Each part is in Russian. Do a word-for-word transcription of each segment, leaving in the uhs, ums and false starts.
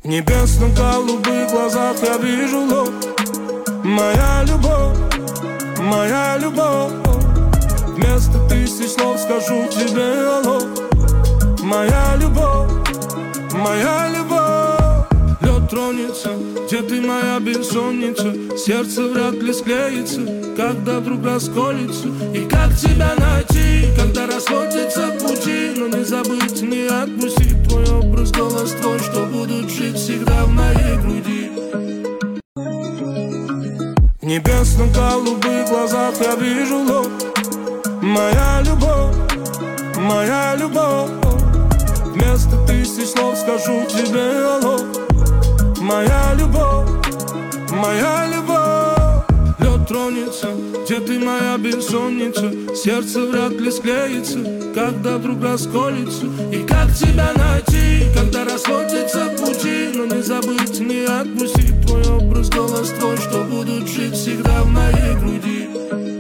небесно-голубых глазах я вижу ложь. Моя любовь, моя любовь. Вместо тысяч слов скажу тебе алло. Моя любовь, моя любовь. Лед тронется, где ты, моя бессонница? Сердце вряд ли склеится, когда вдруг расколется. И как тебя найти, когда расходятся пути? Но не забыть, не отпустить твой образ, голос твой, что будут жить всегда в моей груди. В небесно-голубых глазах я вижу ложь. Моя любовь, моя любовь. Вместо тысяч слов скажу тебе алло. Моя любовь, моя любовь. Лед тронется, где ты, моя бессонница? Сердце вряд ли склеится, когда вдруг расколется. И как тебя найти, когда расходятся пути? Но не забыть, не отпустить твой образ, голос твой, что будут жить всегда в моей груди.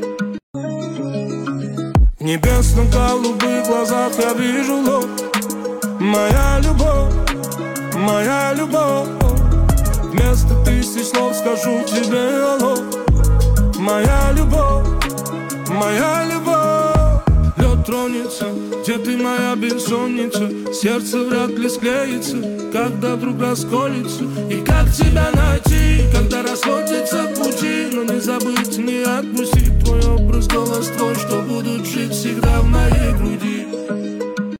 В небесно-голубых глазах я вижу ложь. Моя любовь, моя любовь. Вместо тысяч слов скажу тебе алло. Моя любовь, моя любовь. Лед тронется, где ты, моя бессонница? Сердце вряд ли склеится, когда вдруг расколется. И как тебя найти, когда расходятся пути? Но не забыть, не отпустить твой образ, голос твой, что будут жить всегда в моей груди.